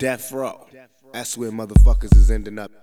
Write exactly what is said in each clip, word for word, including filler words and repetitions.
Death row. That's where motherfuckers is ending up.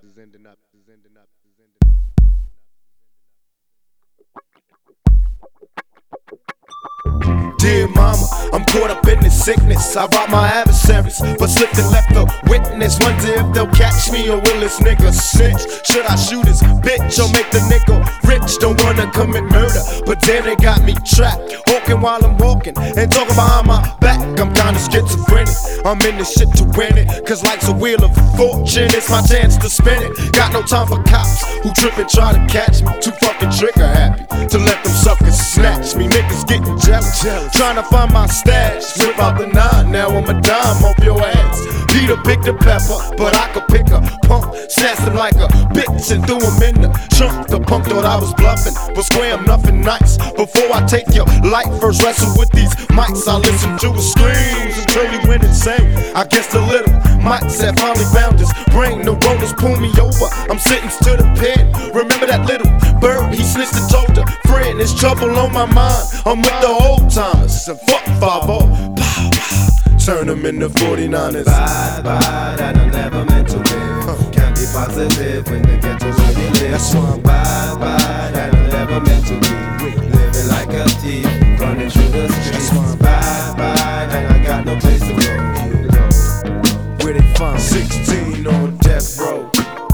Dear mama, I'm caught up in this sickness. I rob my adversaries, but slipped and left a witness. Wonder if they'll catch me or will this nigga snitch? Should I shoot his bitch or make the nigga rich? Don't wanna commit murder, but damn they got me trapped. Hawking while I'm walking and talking behind my back. I'm kinda schizophrenic. I'm in this shit to win it, cause life's a wheel of fortune. It's my chance to spin it. Got no time for cops who trip and try to catch me. Too fucking trigger happy to let them suckers snatch me. Niggas getting jealous, trying to find my stash. Whip out the nine, now I'm a dime off your ass. Peter picked the pepper, but I could pick a punk. Snatched him like a bitch and threw him in the trunk. The punk thought I was bluffing, but swear I'm nothing nice. Before I take your life, first wrestle with these mics. I listen to the screams until he went insane. I guess the little mics had finally found his brain. The rollers pull me over, I'm sentenced to the pen. Remember that little bird, he snitched and told a friend. There's trouble on my mind, I'm with the old timers. And fuck five oh, pow, pow, turn them into forty-niners. Bad, bad, that I never meant to live. huh. Can't be positive when the ghetto's where we live. That's why I'm bad, bad, that I never meant to be. Living like a thief, running through the streets. Bad, bad, and I got no place to go. Where they find sixteen on death row.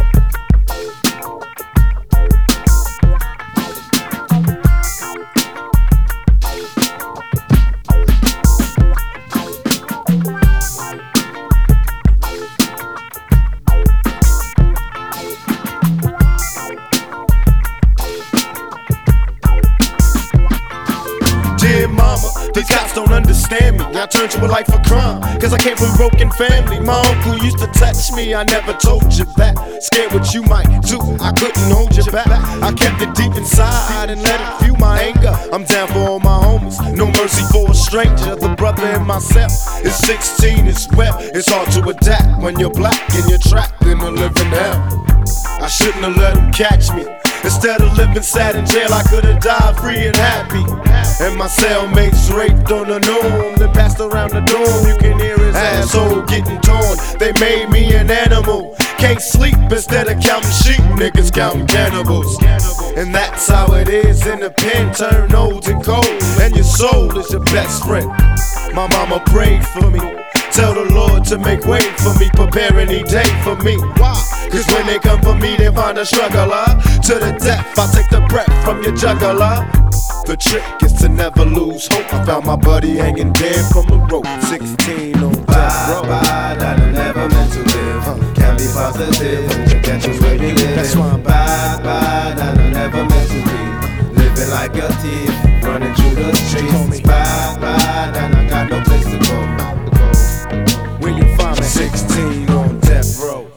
Dear mama, the cops don't understand me. I turned to a life of crime, cause I came from a broken family. My uncle used to touch me, I never told you back. Scared what you might do, I couldn't hold you back. I kept it deep inside and let it fuel my anger. I'm down for all my homies, no mercy for a stranger. The brother in myself is sixteen as well. It's hard to adapt when you're black and you're trapped in a living hell. I shouldn't have let them catch me. Instead of living sad in jail, I could've died free and happy. And my cellmates raped on the norm, then passed around the dorm. You can hear his asshole getting torn. They made me an animal. Can't sleep instead of counting sheep. Niggas counting cannibals. And that's how it is in the pen. Turn old and cold, and your soul is your best friend. My mama prayed for me. Tell the Lord to make way for me, prepare any day for me. Why? Cause when they come for me, they find a struggler. To the death, I take the breath from your juggler. The trick is to never lose hope. I found my buddy hanging dead from a rope. sixteen on death row. Bad, that I never meant to live. huh. Can't be positive when the ghetto's where we live. That's why I'm bad, bad, that I never meant to be. Living like a thief, running through the streets. Bad, bad, and I got no place to go. Where you find me? sixteen on death row.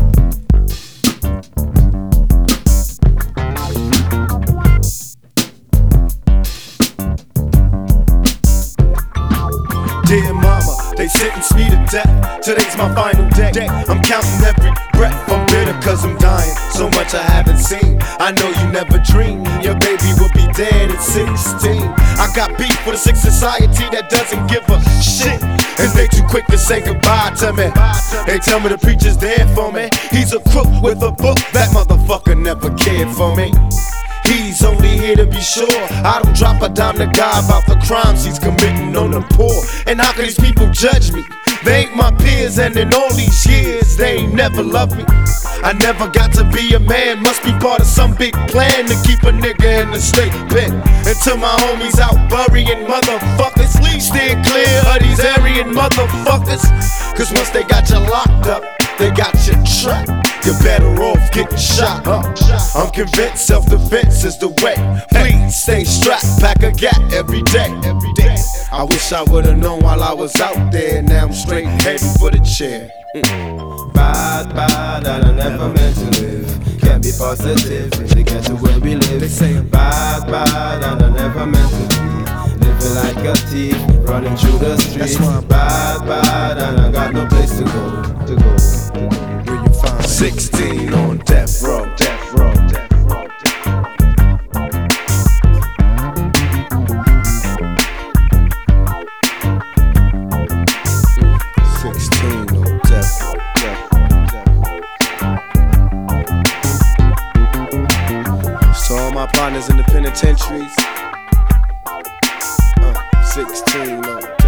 Dear mama, they sentenced me to death. Today's my final day. I'm counting every breath. I'm bitter cause I'm dying. So much I haven't seen. I know you never dreamed your baby would be dead at sixteen. I got beef with a sick society that doesn't give a shit. And they too quick to say goodbye to me. They tell me the preacher's there for me. He's a crook with a book. That motherfucker never cared for me. He's only here to be sure I don't drop a dime to God about the crimes he's committing on the poor. And how can these people judge me? They ain't my peers, and in all these years they ain't never loved me. I never got to be a man, must be part of some big plan to keep a nigga in the state pen. Until my homies out burying motherfuckers, steer clear of these Aryan motherfuckers. Cause once they got you locked up, they got you trapped. You're better off getting shot up. I'm convinced self-defense is the way. Please stay strapped, pack a gat every day. Every day. I wish I would've known while I was out there. Now I'm straight heading for the chair. Mm. Bad, bad, that I never meant to live. Can't be positive when they get to where we live. They say bad, bad, that I never meant to be. Living like a thief, running through the streets. Bad, bad, and I got no place to go. To go. To go. sixteen on death row. Death row. Death row. sixteen on death row. definitely, definitely. So all my partners in the penitentiaries, uh, sixteen, no.